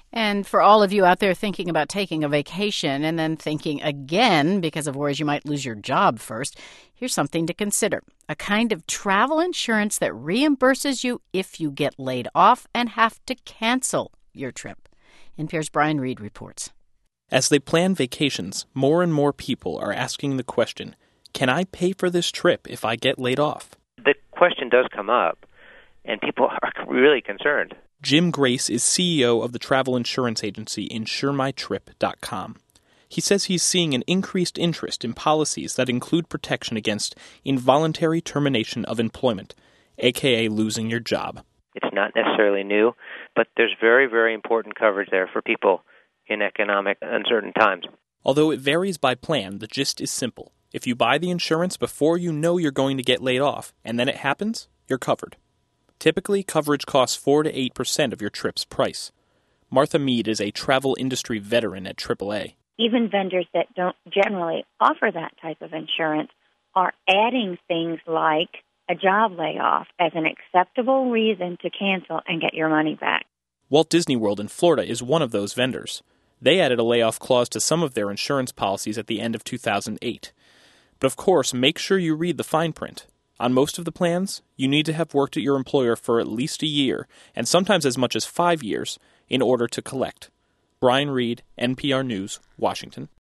And for all of you out there thinking about taking a vacation and then thinking again because of worries you might lose your job first, here's something to consider. A kind of travel insurance that reimburses you if you get laid off and have to cancel your trip. NPR's Brian Reed reports. As they plan vacations, more and more people are asking the question, can I pay for this trip if I get laid off? The question does come up, and people are really concerned. Jim Grace is CEO of the travel insurance agency InsureMyTrip.com. He says he's seeing an increased interest in policies that include protection against involuntary termination of employment, aka losing your job. It's not necessarily new, but there's very, very important coverage there for people in economic uncertain times. Although it varies by plan, the gist is simple. If you buy the insurance before you know you're going to get laid off, and then it happens, you're covered. Typically, coverage costs 4 to 8% of your trip's price. Martha Mead is a travel industry veteran at AAA. Even vendors that don't generally offer that type of insurance are adding things like a job layoff as an acceptable reason to cancel and get your money back. Walt Disney World in Florida is one of those vendors. They added a layoff clause to some of their insurance policies at the end of 2008. But of course, make sure you read the fine print. On most of the plans, you need to have worked at your employer for at least a year, and sometimes as much as 5 years, in order to collect. Brian Reed, NPR News, Washington.